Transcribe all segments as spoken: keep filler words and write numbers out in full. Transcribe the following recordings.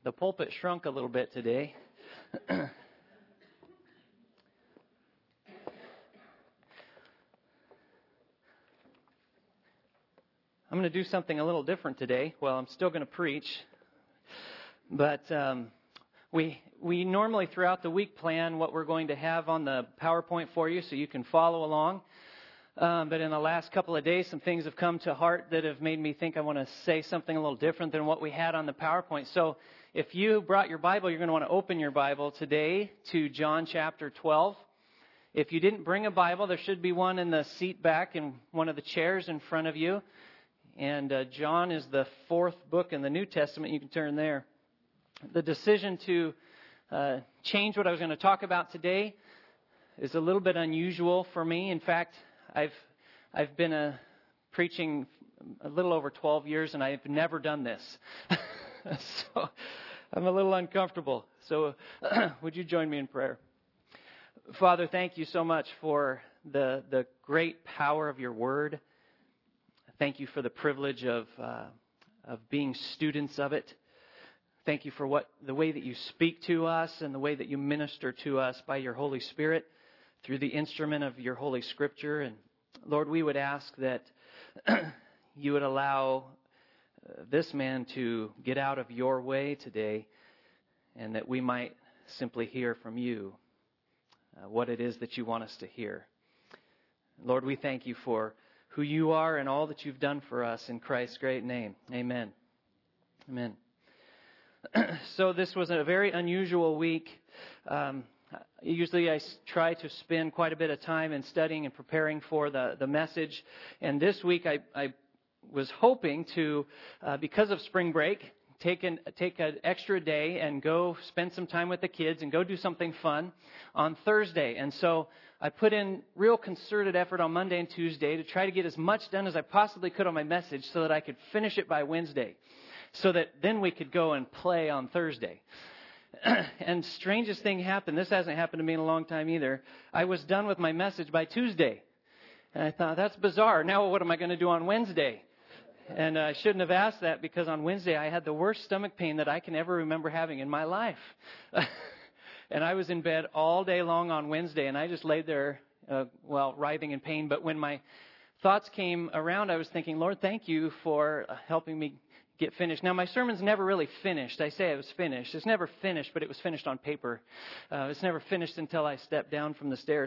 the pulpit shrunk a little bit today. I'm going to do something a little different today. Well, I'm still going to preach, but um, we we normally throughout the week plan what we're going to have on the PowerPoint for you so you can follow along. Um, but in the last couple of days, some things have come to heart that have made me think I want to say something a little different than what we had on the PowerPoint. So if you brought your Bible, you're going to want to open your Bible today to John chapter twelve. If you didn't bring a Bible, there should be one in the seat back in one of the chairs in front of you. And uh, John is the fourth book in the New Testament. You can turn there. The decision to uh, change what I was going to talk about today is a little bit unusual for me. In fact, I've I've been uh, preaching a little over twelve years, and I've never done this. So I'm a little uncomfortable. So would you join me in prayer? Father, thank you so much for the the great power of your word. Thank you for the privilege of uh, of being students of it. Thank you for what the way that you speak to us and the way that you minister to us by your Holy Spirit through the instrument of your Holy Scripture. And Lord, we would ask that you would allow uh, this man to get out of your way today, and that we might simply hear from you uh, what it is that you want us to hear. Lord, we thank you for who you are and all that you've done for us in Christ's great name. Amen. Amen. So this was a very unusual week. Um, usually I try to spend quite a bit of time in studying and preparing for the, the message. And this week I, I was hoping to, uh, because of spring break, take an take an extra day and go spend some time with the kids and go do something fun on Thursday. And so I put in real concerted effort on Monday and Tuesday to try to get as much done as I possibly could on my message so that I could finish it by Wednesday, so that then we could go and play on Thursday. And strangest thing happened. This hasn't happened to me in a long time either. I was done with my message by Tuesday. And I thought, that's bizarre. Now what am I going to do on Wednesday? And I shouldn't have asked that, because on Wednesday I had the worst stomach pain that I can ever remember having in my life. And I was in bed all day long on Wednesday, and I just laid there, uh, well, writhing in pain. But when my thoughts came around, I was thinking, Lord, thank you for helping me get finished. Now, my sermon's never really finished. I say it was finished. It's never finished, but it was finished on paper. Uh, it's never finished until I stepped down from the stairs.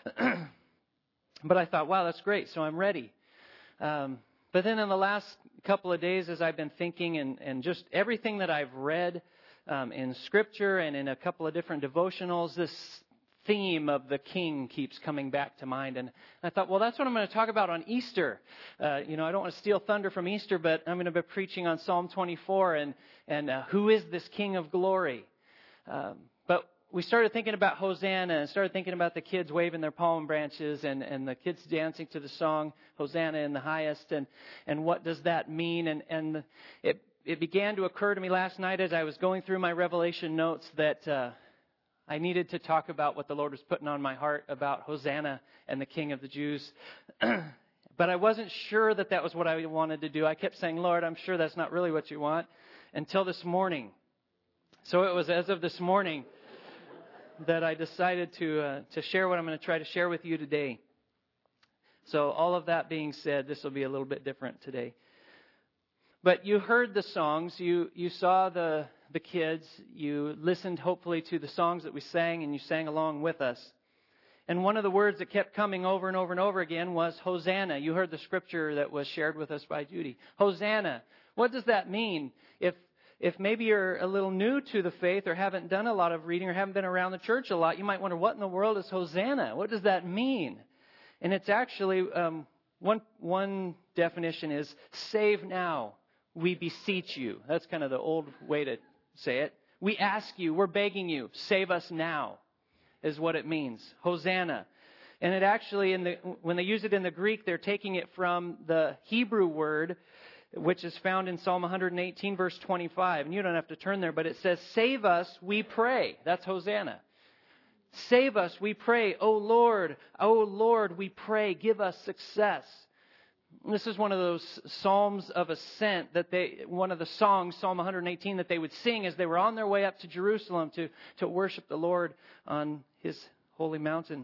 But I thought, wow, that's great. So I'm ready. Um, but then in the last couple of days, as I've been thinking and, and just everything that I've read um, in Scripture and in a couple of different devotionals, this theme of the King keeps coming back to mind. And I thought, well, that's what I'm going to talk about on Easter. Uh, you know, I don't want to steal thunder from Easter, but I'm going to be preaching on Psalm twenty-four and, and uh, who is this King of glory? Um, but we started thinking about Hosanna and started thinking about the kids waving their palm branches and, and the kids dancing to the song Hosanna in the highest. And, and what does that mean? And, and it, it began to occur to me last night as I was going through my Revelation notes that uh, I needed to talk about what the Lord was putting on my heart about Hosanna and the King of the Jews. But I wasn't sure that that was what I wanted to do. I kept saying, Lord, I'm sure that's not really what you want, until this morning. So it was as of this morning that I decided to uh, to share what I'm going to try to share with you today. So all of that being said, this will be a little bit different today. But you heard the songs, you you saw the the kids, you listened hopefully to the songs that we sang, and you sang along with us. And one of the words that kept coming over and over and over again was Hosanna. You heard the scripture that was shared with us by Judy. Hosanna. What does that mean? If If maybe you're a little new to the faith or haven't done a lot of reading or haven't been around the church a lot, you might wonder, what in the world is Hosanna? What does that mean? And it's actually, um, one one definition is, save now, we beseech you. That's kind of the old way to say it. We ask you, we're begging you, save us now, is what it means. Hosanna. And it actually, in the when they use it in the Greek, they're taking it from the Hebrew word, which is found in Psalm one eighteen, verse twenty-five. And you don't have to turn there, but it says, save us, we pray. That's Hosanna. Save us, we pray. O Lord, O Lord, we pray, give us success. This is one of those psalms of ascent that they, one of the songs, Psalm one eighteen, that they would sing as they were on their way up to Jerusalem to, to worship the Lord on His holy mountain.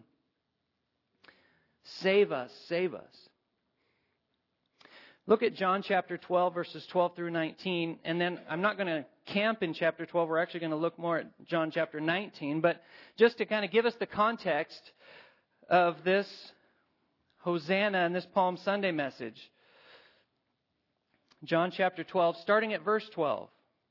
Save us, save us. Look at John chapter twelve, verses twelve through nineteen. And then I'm not going to camp in chapter twelve. We're actually going to look more at John chapter nineteen. But just to kind of give us the context of this Hosanna and this Palm Sunday message. John chapter twelve, starting at verse twelve.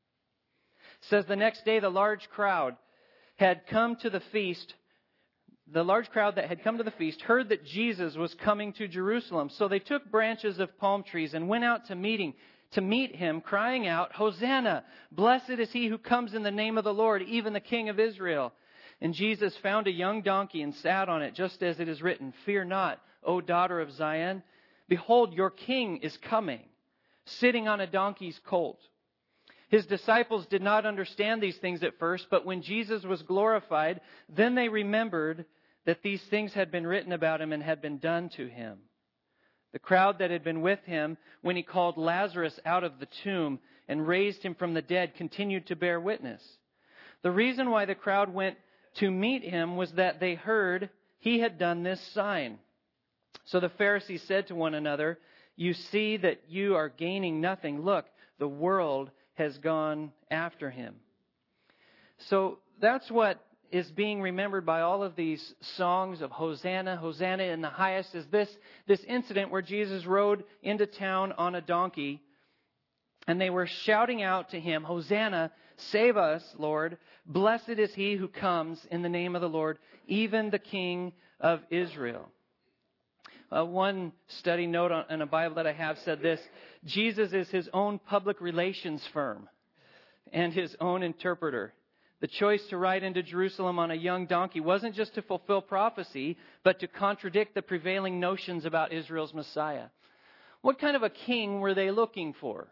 Says, the next day the large crowd had come to the feast. The large crowd that had come to the feast heard that Jesus was coming to Jerusalem. So they took branches of palm trees and went out to meeting, to meet him, crying out, Hosanna! Blessed is he who comes in the name of the Lord, even the King of Israel. And Jesus found a young donkey and sat on it, just as it is written, Fear not, O daughter of Zion. Behold, your king is coming, sitting on a donkey's colt. His disciples did not understand these things at first, but when Jesus was glorified, then they remembered that these things had been written about him and had been done to him. The crowd that had been with him when he called Lazarus out of the tomb and raised him from the dead continued to bear witness. The reason why the crowd went to meet him was that they heard he had done this sign. So the Pharisees said to one another, You see that you are gaining nothing. Look, the world has gone after him. So that's what is being remembered by all of these songs of Hosanna, Hosanna in the highest, is this, this incident where Jesus rode into town on a donkey, and they were shouting out to him, Hosanna, save us, Lord. Blessed is he who comes in the name of the Lord, even the King of Israel. Uh, one study note on, in a Bible that I have said this, Jesus is his own public relations firm and his own interpreter. The choice to ride into Jerusalem on a young donkey wasn't just to fulfill prophecy, but to contradict the prevailing notions about Israel's Messiah. What kind of a king were they looking for?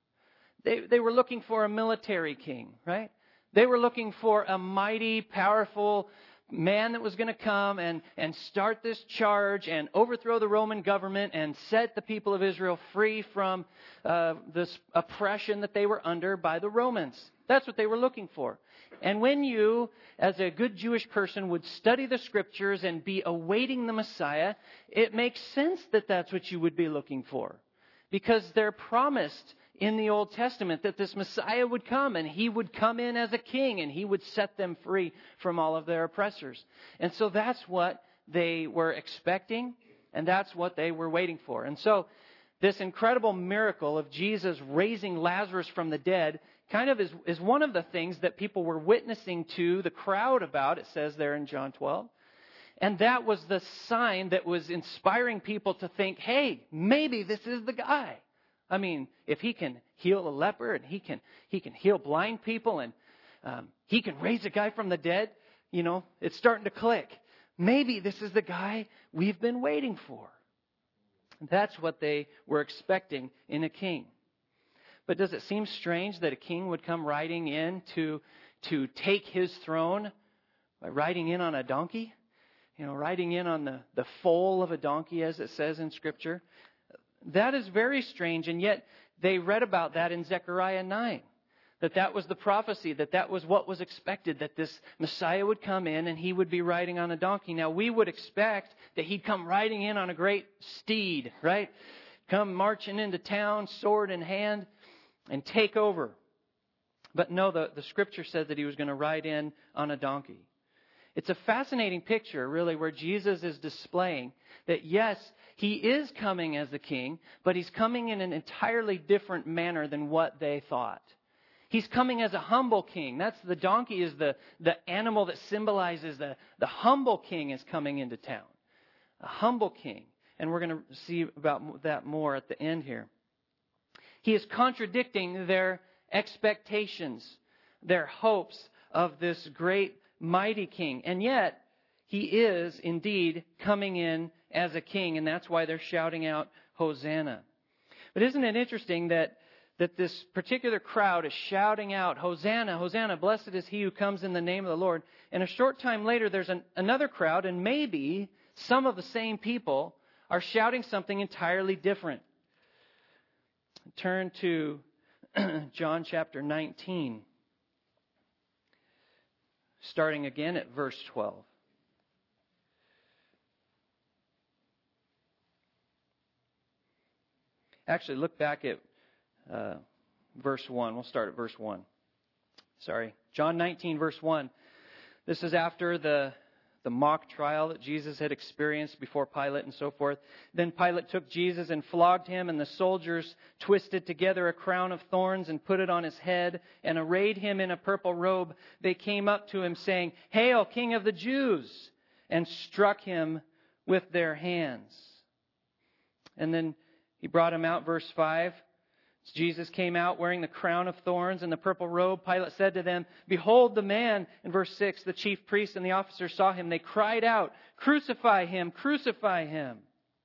They, they were looking for a military king, right? They were looking for a mighty, powerful man that was going to come and, and start this charge and overthrow the Roman government and set the people of Israel free from uh, this oppression that they were under by the Romans. That's what they were looking for. And when you, as a good Jewish person, would study the Scriptures and be awaiting the Messiah, it makes sense that that's what you would be looking for. Because they're promised in the Old Testament that this Messiah would come and he would come in as a king and he would set them free from all of their oppressors. And so that's what they were expecting and that's what they were waiting for. And so this incredible miracle of Jesus raising Lazarus from the dead kind of is, is one of the things that people were witnessing to the crowd about, it says there in John twelve. And that was the sign that was inspiring people to think, hey, maybe this is the guy. I mean, if he can heal a leper and he can he can heal blind people and um, he can raise a guy from the dead, you know, it's starting to click. Maybe this is the guy we've been waiting for. That's what they were expecting in a king. But does it seem strange that a king would come riding in to, to take his throne by riding in on a donkey? You know, riding in on the, the foal of a donkey, as it says in Scripture. That is very strange, and yet they read about that in Zechariah nine. That that was the prophecy, that that was what was expected, that this Messiah would come in and he would be riding on a donkey. Now, we would expect that he'd come riding in on a great steed, right? Come marching into town, sword in hand, and take over. But no, the, the Scripture said that he was going to ride in on a donkey. It's a fascinating picture, really, where Jesus is displaying that, yes, he is coming as the king, but he's coming in an entirely different manner than what they thought. He's coming as a humble king. That's the donkey is the, the animal that symbolizes the, the humble king is coming into town. A humble king. And we're going to see about that more at the end here. He is contradicting their expectations, their hopes of this great mighty king. And yet, he is indeed coming in as a king, and that's why they're shouting out, Hosanna. But isn't it interesting that, that this particular crowd is shouting out, Hosanna, Hosanna, blessed is he who comes in the name of the Lord. And a short time later, there's an, another crowd, and maybe some of the same people are shouting something entirely different. Turn to John chapter nineteen, starting again at verse twelve. Actually, look back at uh, verse one. We'll start at verse one. Sorry. John nineteen, verse one. This is after the, the mock trial that Jesus had experienced before Pilate and so forth. Then Pilate took Jesus and flogged him, and the soldiers twisted together a crown of thorns and put it on his head and arrayed him in a purple robe. They came up to him saying, "Hail, King of the Jews!" and struck him with their hands. And then he brought him out, verse five. As Jesus came out wearing the crown of thorns and the purple robe, Pilate said to them, "Behold the man." In verse six, the chief priests and the officers saw him. They cried out, "Crucify him! Crucify him!"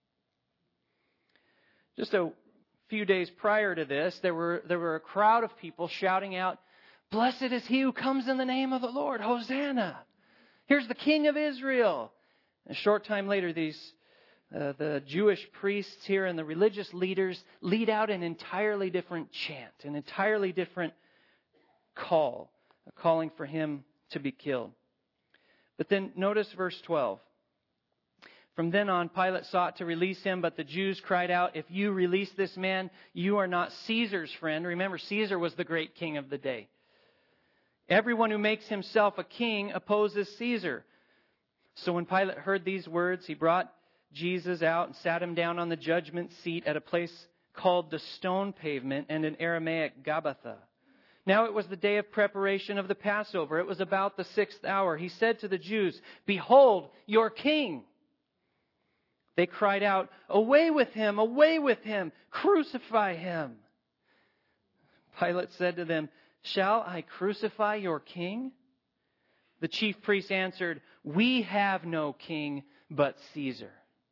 Just a few days prior to this, there were, there were a crowd of people shouting out, "Blessed is he who comes in the name of the Lord! Hosanna! Here's the King of Israel!" And a short time later, these Uh, the Jewish priests here and the religious leaders lead out an entirely different chant, an entirely different call, a calling for him to be killed. But then notice verse twelve. From then on, Pilate sought to release him, but the Jews cried out, "If you release this man, you are not Caesar's friend." Remember, Caesar was the great king of the day. "Everyone who makes himself a king opposes Caesar." So when Pilate heard these words, he brought Jesus out and sat him down on the judgment seat at a place called the Stone Pavement, and in Aramaic, Gabbatha. Now it was the day of preparation of the Passover. It was about the sixth hour. He said to the Jews, "Behold, your king." They cried out, "Away with him! Away with him! Crucify him!" Pilate said to them, "Shall I crucify your king?" The chief priests answered, "We have no king but Caesar."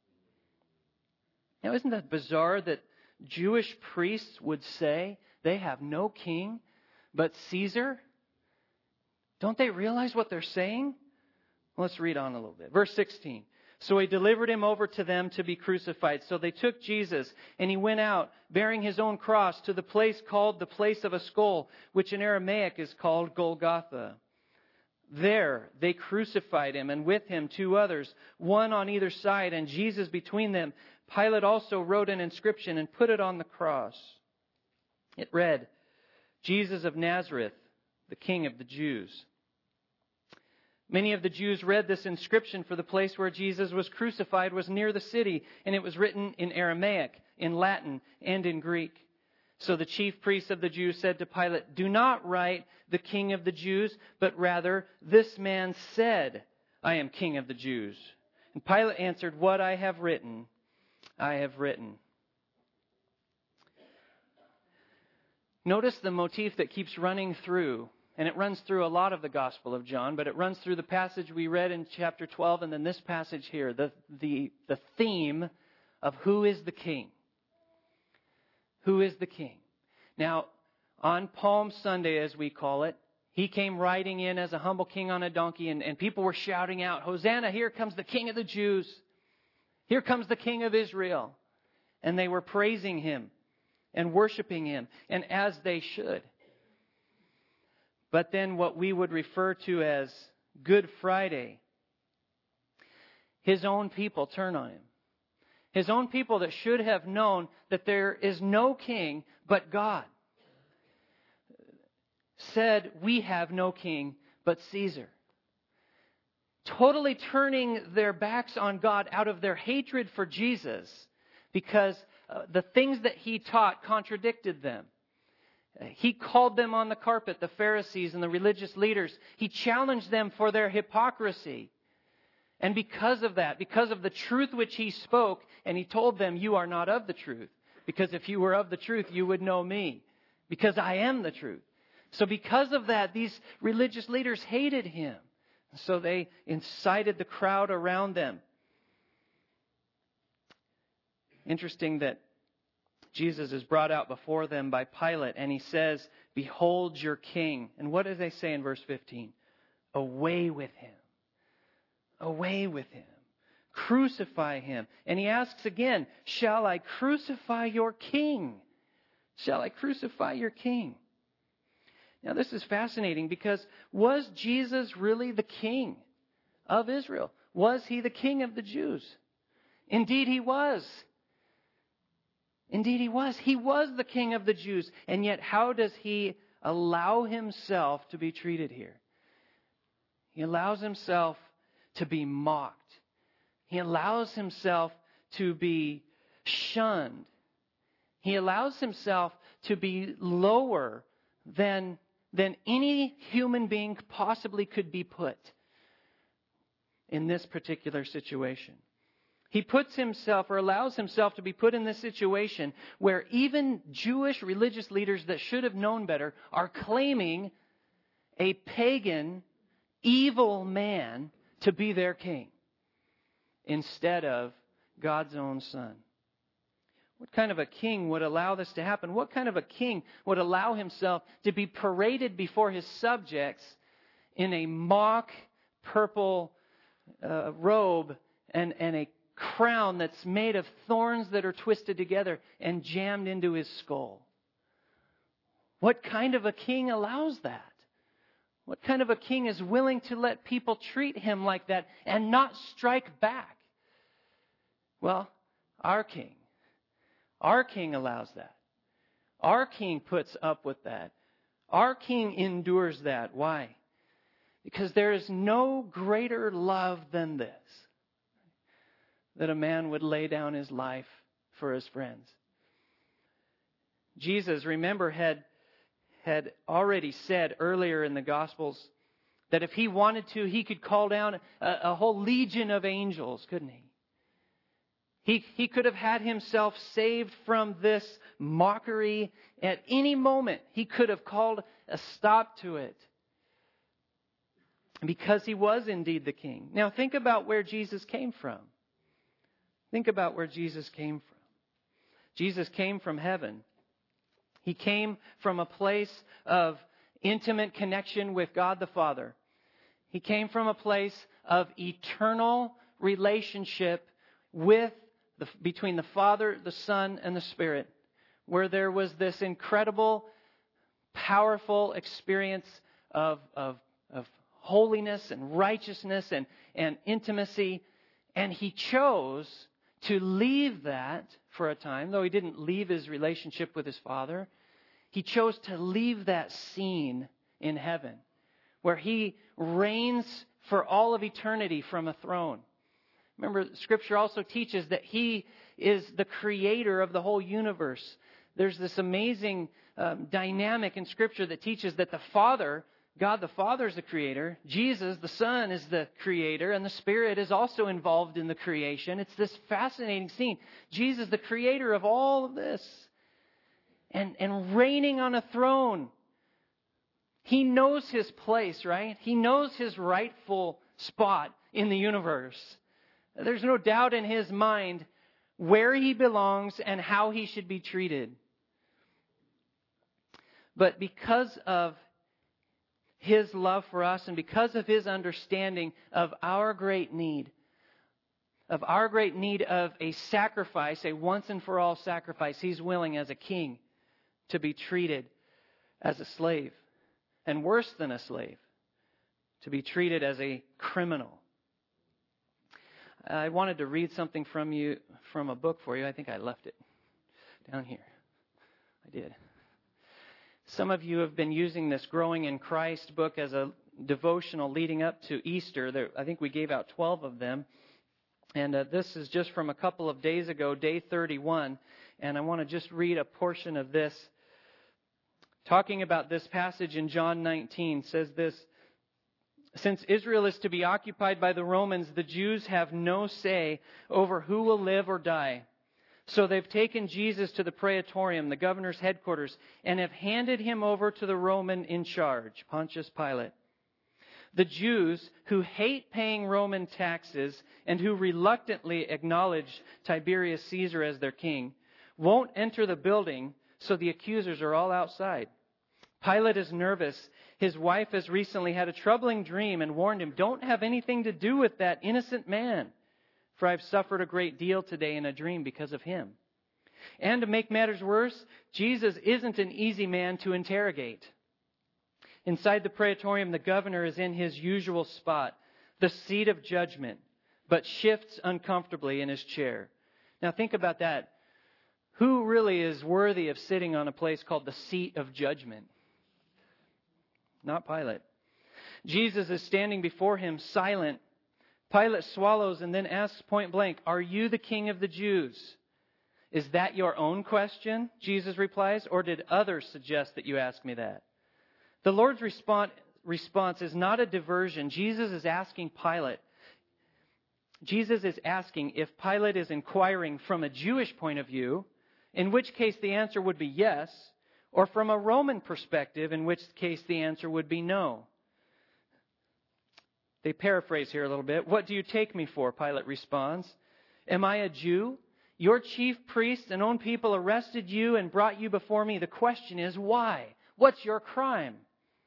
Now, isn't that bizarre that Jewish priests would say they have no king but Caesar? Don't they realize what they're saying? Well, let's read on a little bit. Verse sixteen. So he delivered him over to them to be crucified. So they took Jesus, and he went out, bearing his own cross, to the place called the Place of a Skull, which in Aramaic is called Golgotha. There they crucified him, and with him two others, one on either side, and Jesus between them. Pilate also wrote an inscription and put it on the cross. It read, "Jesus of Nazareth, the King of the Jews." Many of the Jews read this inscription, for the place where Jesus was crucified was near the city, and it was written in Aramaic, in Latin, and in Greek. So the chief priests of the Jews said to Pilate, "Do not write the King of the Jews, but rather, this man said, 'I am King of the Jews.'" And Pilate answered, "What I have written, I have written." Notice the motif that keeps running through, and it runs through a lot of the Gospel of John, but it runs through the passage we read in chapter twelve and then this passage here, the, the, the theme of who is the king. Who is the king? Now, on Palm Sunday, as we call it, he came riding in as a humble king on a donkey, and, and people were shouting out, "Hosanna, here comes the King of the Jews. Here comes the King of Israel." And they were praising him and worshiping him, and as they should. But then what we would refer to as Good Friday, his own people turn on him. His own people that should have known that there is no king but God said, "We have no king but Caesar." Totally turning their backs on God out of their hatred for Jesus, because uh, the things that he taught contradicted them. He called them on the carpet, the Pharisees and the religious leaders. He challenged them for their hypocrisy. And because of that, because of the truth which he spoke, and he told them, "You are not of the truth. Because if you were of the truth, you would know me. Because I am the truth." So because of that, these religious leaders hated him. So they incited the crowd around them. Interesting that Jesus is brought out before them by Pilate, and he says, "Behold your king." And what does they say in verse fifteen? "Away with him. Away with him. Crucify him. And he asks again, shall I crucify your king? Shall I crucify your king? Now this is fascinating because was Jesus really the king of Israel? Was he the king of the Jews? Indeed he was. Indeed he was. He was the king of the Jews. And yet how does he allow himself to be treated here? He allows himself to be mocked. He allows himself to be shunned. He allows himself to be lower than, than any human being possibly could be put in this particular situation. He puts himself or allows himself to be put in this situation where even Jewish religious leaders that should have known better are claiming a pagan, evil man to be their king instead of God's own Son. What kind of a king would allow this to happen? What kind of a king would allow himself to be paraded before his subjects in a mock purple uh, robe and, and a crown that's made of thorns that are twisted together and jammed into his skull? What kind of a king allows that? What kind of a king is willing to let people treat him like that and not strike back? Well, our king. Our king allows that. Our king puts up with that. Our king endures that. Why? Because there is no greater love than this. That a man would lay down his life for his friends. Jesus, remember, had, had already said earlier in the Gospels that if he wanted to, he could call down a, a whole legion of angels, couldn't he? He, he could have had himself saved from this mockery at any moment. He could have called a stop to it. Because he was indeed the king. Now think about where Jesus came from. Think about where Jesus came from. Jesus came from heaven. He came from a place of intimate connection with God the Father. He came from a place of eternal relationship with the, between the Father, the Son, and the Spirit, where there was this incredible, powerful experience of, of, of holiness and righteousness and, and intimacy. And he chose to leave that for a time, though he didn't leave his relationship with his Father. He chose to leave that scene in heaven where he reigns for all of eternity from a throne. Remember, Scripture also teaches that he is the creator of the whole universe. There's this amazing um, dynamic in Scripture that teaches that the Father, God the Father is the creator, Jesus the Son is the creator, and the Spirit is also involved in the creation. It's this fascinating scene. Jesus, the creator of all of this, and, and reigning on a throne. He knows his place, right? He knows his rightful spot in the universe. There's no doubt in his mind where he belongs and how he should be treated. But because of his love for us and because of his understanding of our great need, of our great need of a sacrifice, a once and for all sacrifice, he's willing as a king to be treated as a slave. And worse than a slave, to be treated as a criminal. I wanted to read something from you, from a book for you. I think I left it down here. I did. Some of you have been using this Growing in Christ book as a devotional leading up to Easter. There, I think we gave out twelve of them. And uh, this is just from a couple of days ago, day thirty-one. And I want to just read a portion of this. Talking about this passage in John nineteen, says this: since Israel is to be occupied by the Romans, the Jews have no say over who will live or die. So they've taken Jesus to the Praetorium, the governor's headquarters, and have handed him over to the Roman in charge, Pontius Pilate. The Jews, who hate paying Roman taxes and who reluctantly acknowledge Tiberius Caesar as their king, won't enter the building, so the accusers are all outside. Pilate is nervous. His wife has recently had a troubling dream and warned him, don't have anything to do with that innocent man. for I've suffered a great deal today in a dream because of him." And to make matters worse, Jesus isn't an easy man to interrogate. Inside the praetorium, the governor is in his usual spot, the seat of judgment, but shifts uncomfortably in his chair. Now think about that. Who really is worthy of sitting on a place called the seat of judgment? Not Pilate. Jesus is standing before him, silent. Pilate swallows and then asks point blank, "Are you the king of the Jews?" "Is that your own question?" Jesus replies, "or did others suggest that you ask me that?" The Lord's response, response is not a diversion. Jesus is asking Pilate. Jesus is asking if Pilate is inquiring from a Jewish point of view, in which case the answer would be yes, or from a Roman perspective, in which case the answer would be no. They paraphrase here a little bit. "What do you take me for?" Pilate responds. "Am I a Jew? Your chief priests and own people arrested you and brought you before me. The question is, why? What's your crime?"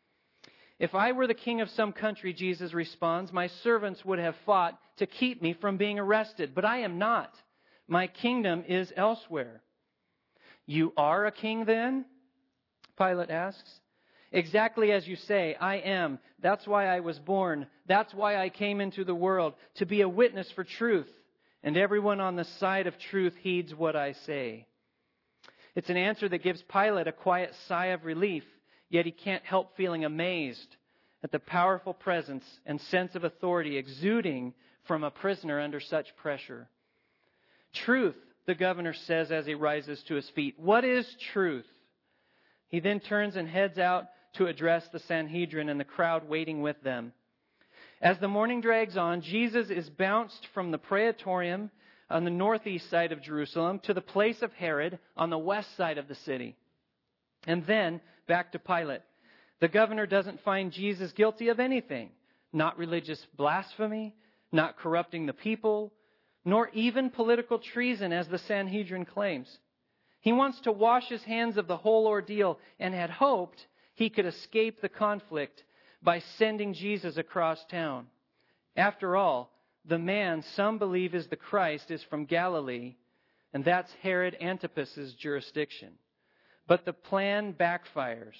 "If I were the king of some country," Jesus responds, "my servants would have fought to keep me from being arrested. But I am not. My kingdom is elsewhere." "You are a king then?" Pilate asks. "Exactly as you say, I am. That's why I was born. That's why I came into the world, to be a witness for truth. And everyone on the side of truth heeds what I say." It's an answer that gives Pilate a quiet sigh of relief, yet he can't help feeling amazed at the powerful presence and sense of authority exuding from a prisoner under such pressure. "Truth," the governor says as he rises to his feet. "What is truth?" He then turns and heads out to address the Sanhedrin and the crowd waiting with them. As the morning drags on, Jesus is bounced from the praetorium on the northeast side of Jerusalem to the place of Herod on the west side of the city. And then back to Pilate. The governor doesn't find Jesus guilty of anything. Not religious blasphemy, not corrupting the people, nor even political treason as the Sanhedrin claims. He wants to wash his hands of the whole ordeal and had hoped he could escape the conflict by sending Jesus across town. After all, the man some believe is the Christ is from Galilee, and that's Herod Antipas's jurisdiction. But the plan backfires.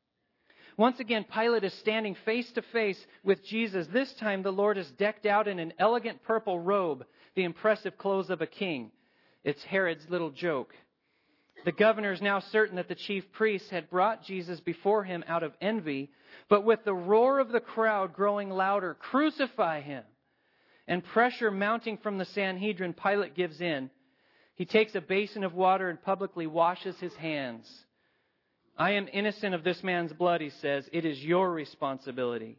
Once again, Pilate is standing face to face with Jesus. This time, the Lord is decked out in an elegant purple robe, the impressive clothes of a king. It's Herod's little joke. The governor is now certain that the chief priests had brought Jesus before him out of envy, but with the roar of the crowd growing louder, "Crucify him!" and pressure mounting from the Sanhedrin, Pilate gives in. He takes a basin of water and publicly washes his hands. "I am innocent of this man's blood," he says. "It is your responsibility."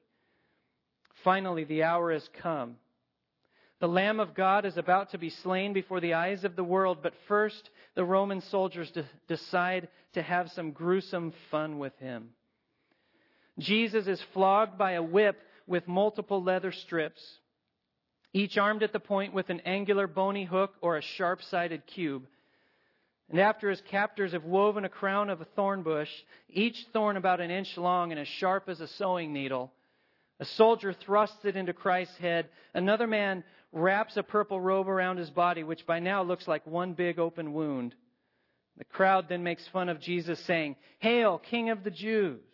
Finally, the hour has come. The Lamb of God is about to be slain before the eyes of the world, but first the Roman soldiers de- decide to have some gruesome fun with him. Jesus is flogged by a whip with multiple leather strips, each armed at the point with an angular bony hook or a sharp-sided cube. And after his captors have woven a crown of a thorn bush, each thorn about an inch long and as sharp as a sewing needle, a soldier thrusts it into Christ's head. Another man wraps a purple robe around his body, which by now looks like one big open wound. The crowd then makes fun of Jesus, saying, "Hail, King of the Jews."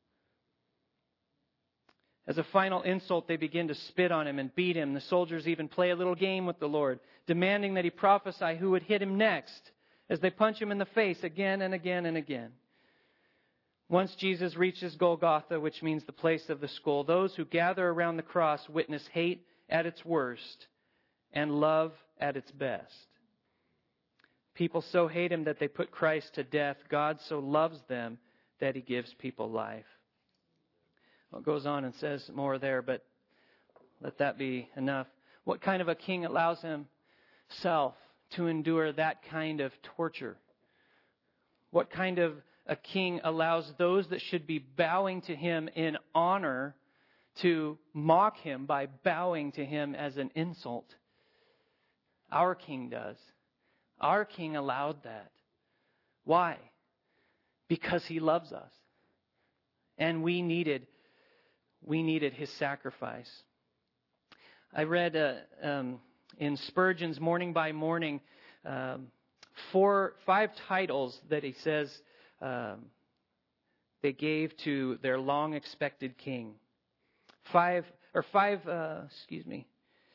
As a final insult, they begin to spit on him and beat him. The soldiers even play a little game with the Lord, demanding that he prophesy who would hit him next, as they punch him in the face again and again and again. Once Jesus reaches Golgotha, which means the place of the skull, those who gather around the cross witness hate at its worst and love at its best. People so hate him that they put Christ to death. God so loves them that he gives people life. Well, it goes on and says more there, but let that be enough. What kind of a king allows himself to endure that kind of torture? What kind of a king allows those that should be bowing to him in honor to mock him by bowing to him as an insult? Our king does. Our king allowed that. Why? Because he loves us. And we needed, we needed his sacrifice. I read a, um, in Spurgeon's Morning by Morning, um, four, five titles that he says um, they gave to their long-expected king. Five, or five, uh, excuse me,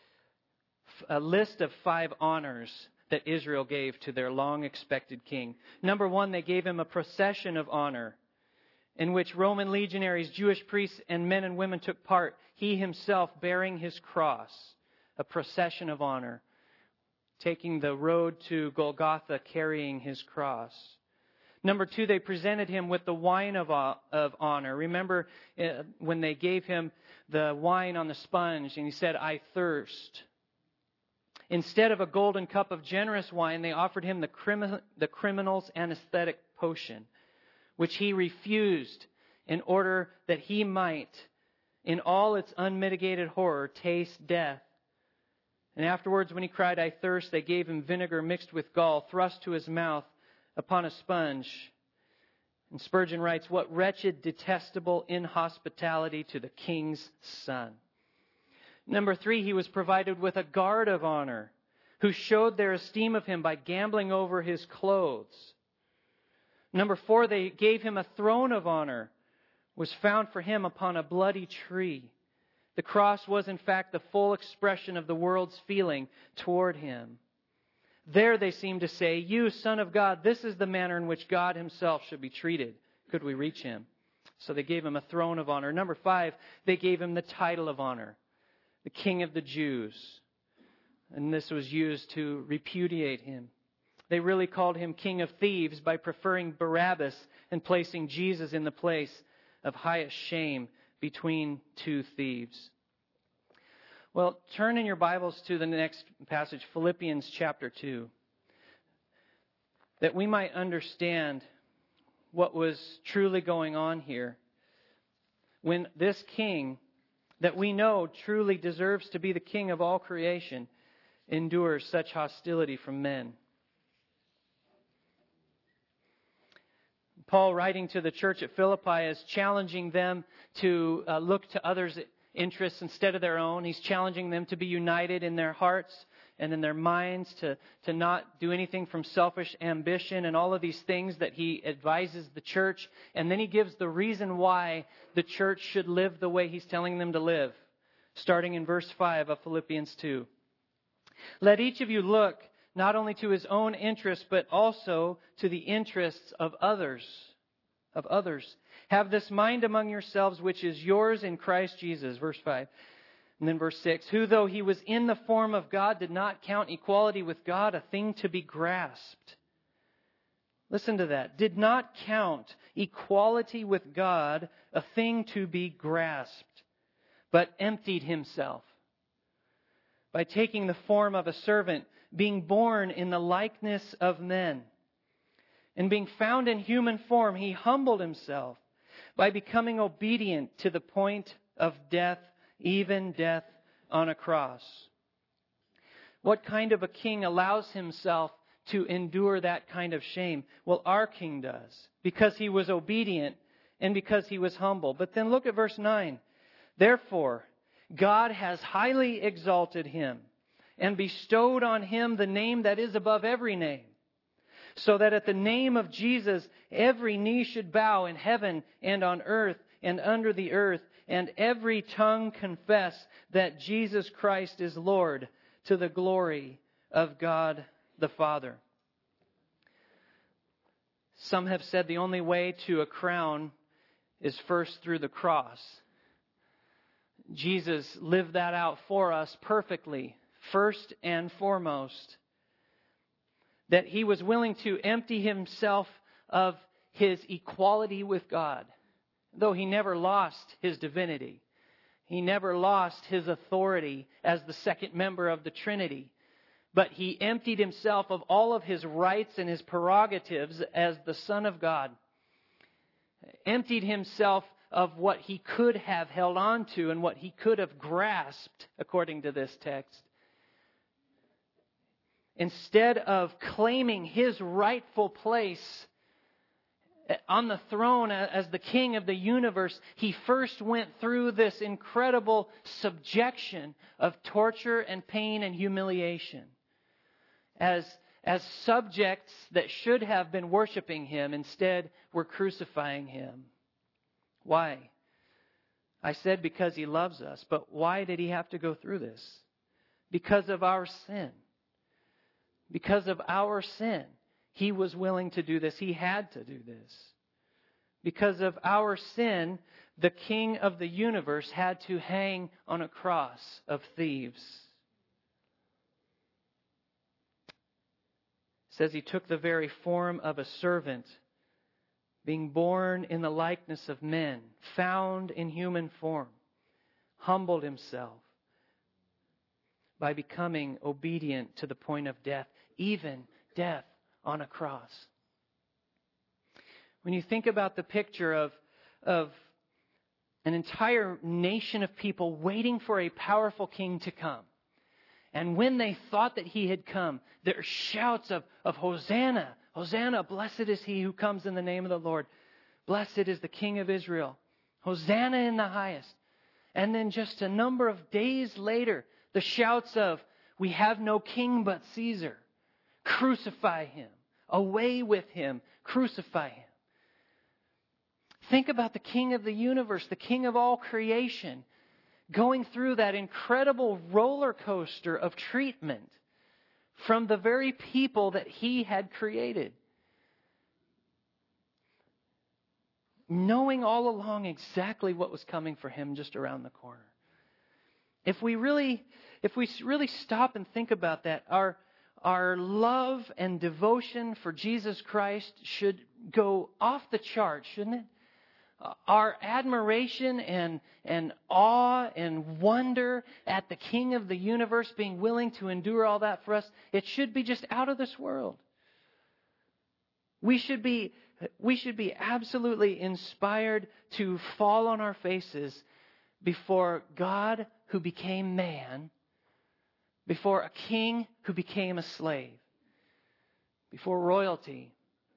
a list of five honors that Israel gave to their long-expected king. Number one, they gave him a procession of honor in which Roman legionaries, Jewish priests, and men and women took part, he himself bearing his cross, a procession of honor, taking the road to Golgotha carrying his cross. Number two, they presented him with the wine of, of honor. Remember uh, when they gave him the wine on the sponge and he said, "I thirst." Instead of a golden cup of generous wine, they offered him the, crim- the criminal's anesthetic potion, which he refused in order that he might, in all its unmitigated horror, taste death. And afterwards, when he cried, "I thirst," they gave him vinegar mixed with gall, thrust to his mouth upon a sponge. And Spurgeon writes, "What wretched, detestable inhospitality to the king's son." Number three, he was provided with a guard of honor who showed their esteem of him by gambling over his clothes. Number four, they gave him a throne of honor, was found for him upon a bloody tree. The cross was, in fact, the full expression of the world's feeling toward him. There they seem to say, "You, Son of God, this is the manner in which God himself should be treated, could we reach him." So they gave him a throne of honor. Number five, they gave him the title of honor, the King of the Jews. And this was used to repudiate him. They really called him King of Thieves by preferring Barabbas and placing Jesus in the place of highest shame between two thieves. Well, turn in your Bibles to the next passage, Philippians chapter two, that we might understand what was truly going on here when this king that we know truly deserves to be the king of all creation endures such hostility from men. Paul, writing to the church at Philippi, is challenging them to uh, look to others' interests instead of their own. He's challenging them to be united in their hearts and in their minds, to, to not do anything from selfish ambition and all of these things that he advises the church. And then he gives the reason why the church should live the way he's telling them to live, starting in verse five of Philippians two. "Let each of you look not only to his own interests, but also to the interests of others. Of others. Have this mind among yourselves, which is yours in Christ Jesus." Verse five. And then verse six. "Who, though he was in the form of God, did not count equality with God a thing to be grasped." Listen to that. Did not count equality with God a thing to be grasped, but emptied himself by taking the form of a servant, being born in the likeness of men. And being found in human form, he humbled himself by becoming obedient to the point of death, even death on a cross. What kind of a king allows himself to endure that kind of shame? Well, our king does, because he was obedient and because he was humble. But then look at verse nine. "Therefore, God has highly exalted him and bestowed on him the name that is above every name, so that at the name of Jesus every knee should bow in heaven and on earth and under the earth, and every tongue confess that Jesus Christ is Lord, to the glory of God the Father." Some have said the only way to a crown is first through the cross. Jesus lived that out for us perfectly, first and foremost. That he was willing to empty himself of his equality with God, though he never lost his divinity. He never lost his authority as the second member of the Trinity. But he emptied himself of all of his rights and his prerogatives as the Son of God. Emptied himself of what he could have held on to and what he could have grasped, according to this text. Instead of claiming his rightful place on the throne as the King of the universe, He first went through this incredible subjection of torture and pain and humiliation. As, as subjects that should have been worshiping Him, instead were crucifying Him. Why? I said because He loves us, but why did He have to go through this? Because of our sin. Because of our sin. He was willing to do this. He had to do this. Because of our sin, the King of the universe had to hang on a cross of thieves. It says He took the very form of a servant, being born in the likeness of men, found in human form, humbled Himself by becoming obedient to the point of death, even death on a cross. When you think about the picture of, of an entire nation of people waiting for a powerful king to come, and when they thought that He had come, there are shouts of, of Hosanna, Hosanna, blessed is He who comes in the name of the Lord. Blessed is the King of Israel. Hosanna in the highest. And then just a number of days later, the shouts of, we have no king but Caesar. Crucify Him. Away with Him. Crucify Him. Think about the King of the universe, the King of all creation, going through that incredible roller coaster of treatment from the very people that He had created. Knowing all along exactly what was coming for Him just around the corner. If we really, if we really stop and think about that, our Our love and devotion for Jesus Christ should go off the chart, shouldn't it? Our admiration and, and awe and wonder at the King of the universe being willing to endure all that for us, it should be just out of this world. We should be, we should be absolutely inspired to fall on our faces before God who became man, before a king who became a slave, before royalty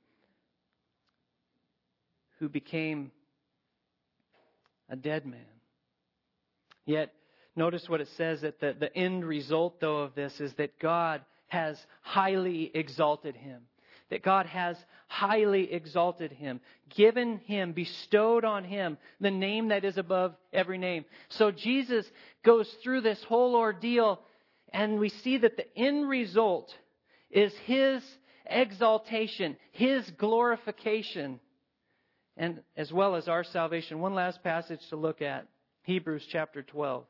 who became a dead man. Yet, notice what it says, that the, the end result, though, of this is that God has highly exalted Him. That God has highly exalted Him, given Him, bestowed on Him the name that is above every name. So Jesus goes through this whole ordeal, and we see that the end result is His exaltation, His glorification, and as well as our salvation. One last passage to look at, Hebrews chapter twelve.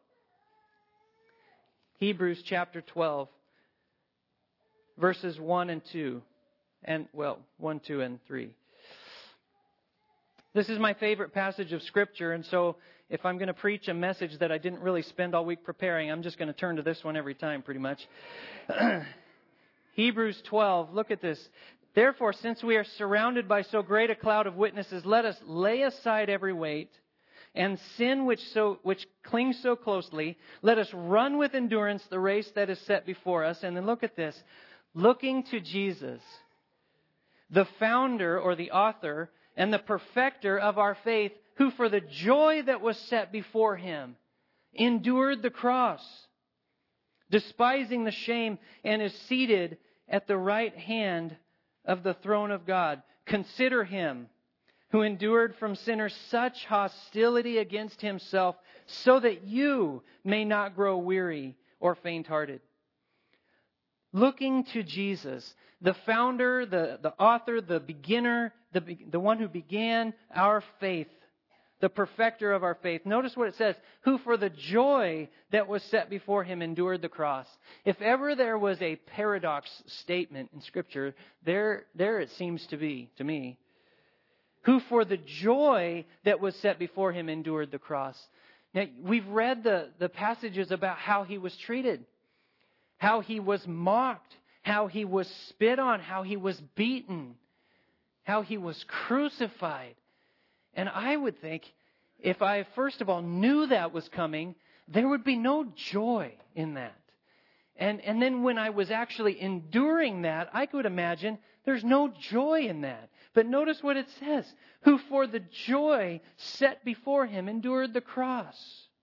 Hebrews chapter twelve, verses one and two. And, well, one, two, and three. This is my favorite passage of Scripture, and so if I'm going to preach a message that I didn't really spend all week preparing, I'm just going to turn to this one every time, pretty much. Hebrews twelve, look at this. Therefore, since we are surrounded by so great a cloud of witnesses, let us lay aside every weight and sin which so which clings so closely. Let us run with endurance the race that is set before us. And then look at this. Looking to Jesus, the founder or the author and the perfecter of our faith, who for the joy that was set before Him endured the cross, despising the shame, and is seated at the right hand of the throne of God. Consider Him who endured from sinners such hostility against Himself, so that you may not grow weary or faint-hearted. Looking to Jesus, the founder, the, the author, the beginner, the, the one who began our faith, the perfecter of our faith. Notice what it says, who for the joy that was set before Him endured the cross. If ever there was a paradox statement in Scripture, there, there it seems to be, to me. Who for the joy that was set before Him endured the cross. Now, we've read the, the passages about how He was treated, how He was mocked, how He was spit on, how He was beaten, how He was crucified. And I would think, if I first of all knew that was coming, there would be no joy in that. And, and then when I was actually enduring that, I could imagine there's no joy in that. But notice what it says. Who for the joy set before him endured the cross,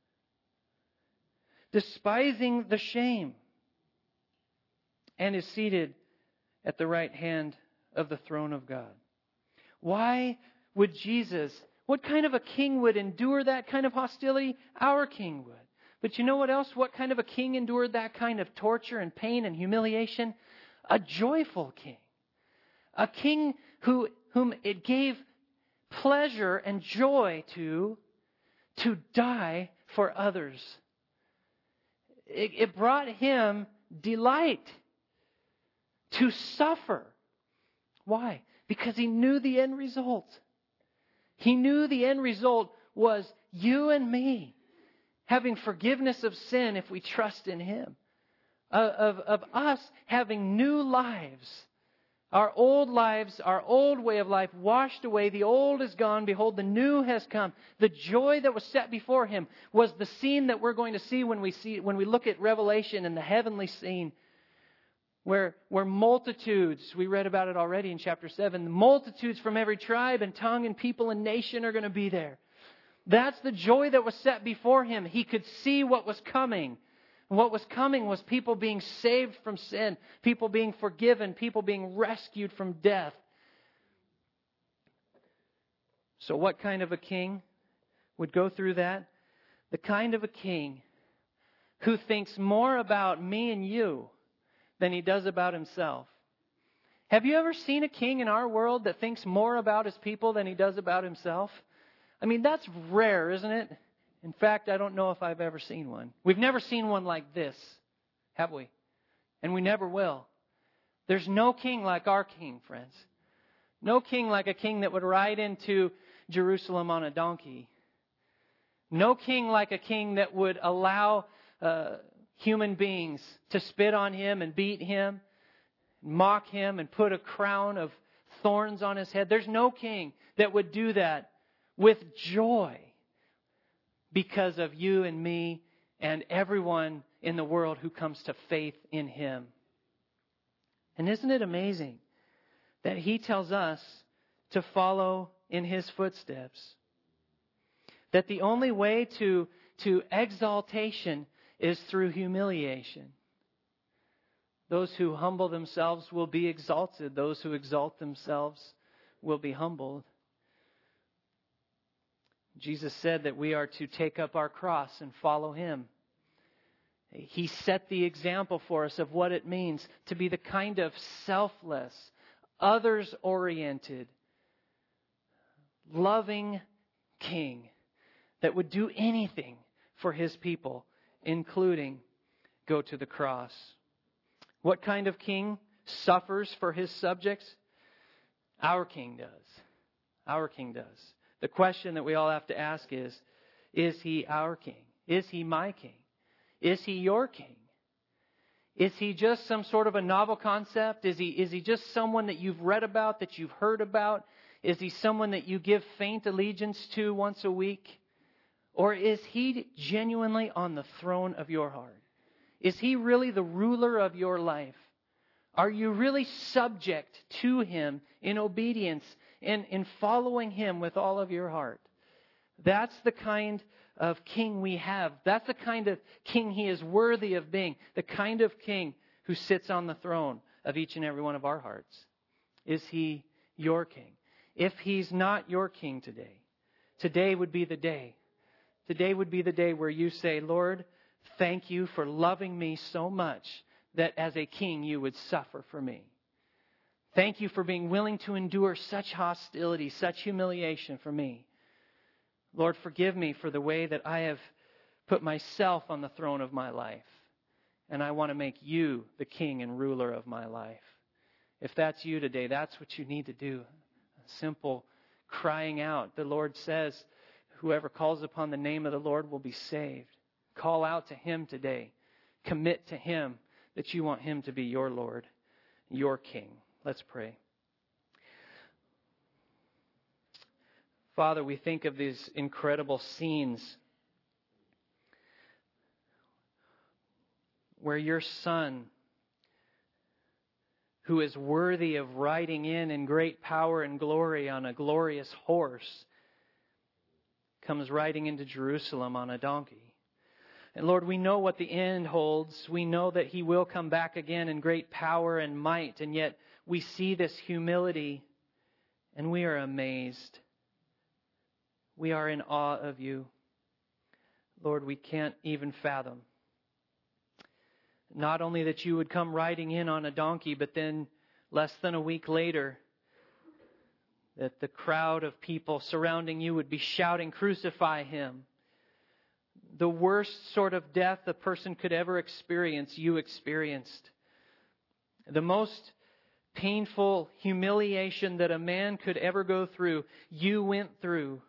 despising the shame, and is seated at the right hand of the throne of God. Why would Jesus, what kind of a king would endure that kind of hostility? Our king would. But you know what else? What kind of a king endured that kind of torture and pain and humiliation? A joyful king. A king who, whom it gave pleasure and joy to, to die for others. It, it brought him delight to suffer. Why? Because he knew the end result. He knew the end result was you and me having forgiveness of sin if we trust in Him. Of, of us having new lives. Our old lives, our old way of life washed away. The old is gone. Behold, the new has come. The joy that was set before Him was the scene that we're going to see when we see when we look at Revelation and the heavenly scene. Where, where multitudes, we read about it already in chapter seven, the multitudes from every tribe and tongue and people and nation are going to be there. That's the joy that was set before him. He could see what was coming. And what was coming was people being saved from sin, people being forgiven, people being rescued from death. So what kind of a king would go through that? The kind of a king who thinks more about me and you than he does about himself. Have you ever seen a king in our world that thinks more about his people than he does about himself? I mean, that's rare, isn't it? In fact, I don't know if I've ever seen one. We've never seen one like this, have we? And we never will. There's no king like our king, friends. No king like a king that would ride into Jerusalem on a donkey. No king like a king that would allow uh, human beings to spit on him and beat him, mock him and put a crown of thorns on his head. There's no king that would do that with joy because of you and me and everyone in the world who comes to faith in Him. And isn't it amazing that He tells us to follow in His footsteps? That the only way to, to exaltation is through humiliation. Those who humble themselves will be exalted. Those who exalt themselves will be humbled. Jesus said that we are to take up our cross and follow Him. He set the example for us of what it means to be the kind of selfless, others-oriented, loving king that would do anything for His people, including go to the cross. What kind of king suffers for his subjects? Our king does. Our king does. The question that we all have to ask is, is He our king? Is He my king? Is He your king? Is He just some sort of a novel concept? Is He, is He just someone that you've read about, that you've heard about? Is He someone that you give faint allegiance to once a week? Or is He genuinely on the throne of your heart? Is He really the ruler of your life? Are you really subject to Him in obedience and in following Him with all of your heart? That's the kind of king we have. That's the kind of king He is worthy of being. The kind of king who sits on the throne of each and every one of our hearts. Is He your king? If He's not your king today, today would be the day. Today would be the day where you say, Lord, thank You for loving me so much that as a king You would suffer for me. Thank You for being willing to endure such hostility, such humiliation for me. Lord, forgive me for the way that I have put myself on the throne of my life. And I want to make You the king and ruler of my life. If that's you today, that's what you need to do. A simple crying out. The Lord says, whoever calls upon the name of the Lord will be saved. Call out to Him today. Commit to Him that you want Him to be your Lord, your King. Let's pray. Father, we think of these incredible scenes where your Son, who is worthy of riding in in great power and glory on a glorious horse, comes riding into Jerusalem on a donkey. And Lord, we know what the end holds. We know that He will come back again in great power and might. And yet we see this humility and we are amazed. We are in awe of You. Lord, we can't even fathom. Not only that You would come riding in on a donkey, but then less than a week later, that the crowd of people surrounding You would be shouting, "Crucify Him." The worst sort of death a person could ever experience, You experienced. The most painful humiliation that a man could ever go through, You went through.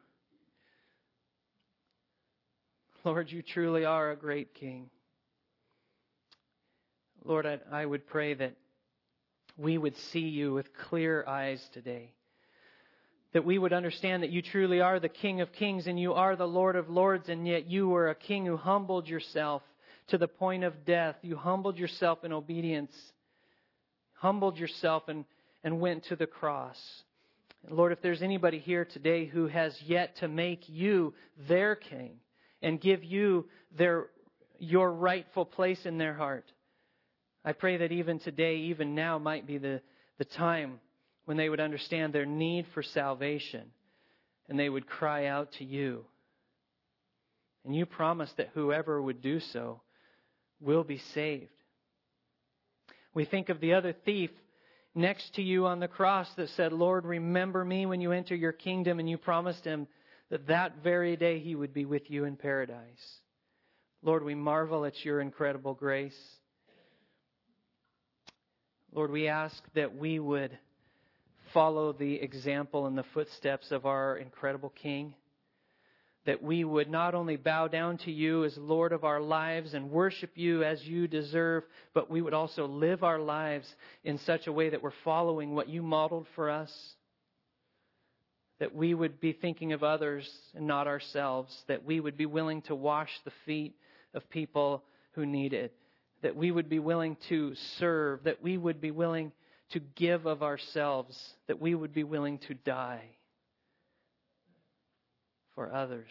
Lord, You truly are a great King. Lord, I, I would pray that we would see You with clear eyes today. That we would understand that You truly are the King of Kings and You are the Lord of Lords, and yet You were a King who humbled Yourself to the point of death. You humbled Yourself in obedience. Humbled Yourself and, and went to the cross. Lord, if there's anybody here today who has yet to make You their King and give You their Your rightful place in their heart, I pray that even today, even now, might be the, the time when they would understand their need for salvation and they would cry out to You. And You promised that whoever would do so will be saved. We think of the other thief next to You on the cross that said, "Lord, remember me when You enter Your kingdom," and You promised him that that very day he would be with You in paradise. Lord, we marvel at Your incredible grace. Lord, we ask that we would follow the example and the footsteps of our incredible King. That we would not only bow down to You as Lord of our lives and worship You as You deserve, but we would also live our lives in such a way that we're following what You modeled for us. That we would be thinking of others and not ourselves. That we would be willing to wash the feet of people who need it. That we would be willing to serve. That we would be willing to give of ourselves. That we would be willing to die for others.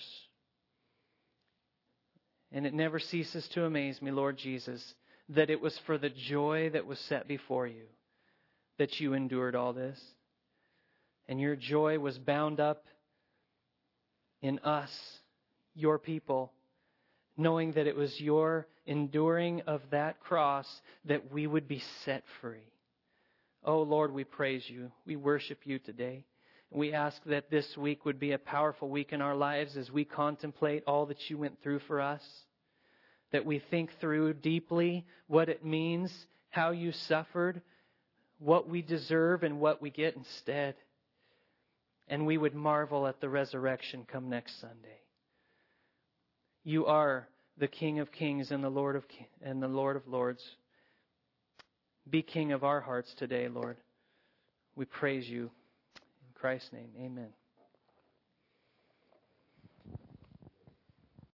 And it never ceases to amaze me, Lord Jesus, that it was for the joy that was set before You that You endured all this. And Your joy was bound up in us, Your people, knowing that it was Your enduring of that cross that we would be set free. Oh Lord, we praise You. We worship You today. We ask that this week would be a powerful week in our lives as we contemplate all that You went through for us. That we think through deeply what it means, how You suffered, what we deserve and what we get instead. And we would marvel at the resurrection come next Sunday. You are the King of Kings and the Lord of and the Lord of Lords. Be King of our hearts today, Lord. We praise You. In Christ's name, amen.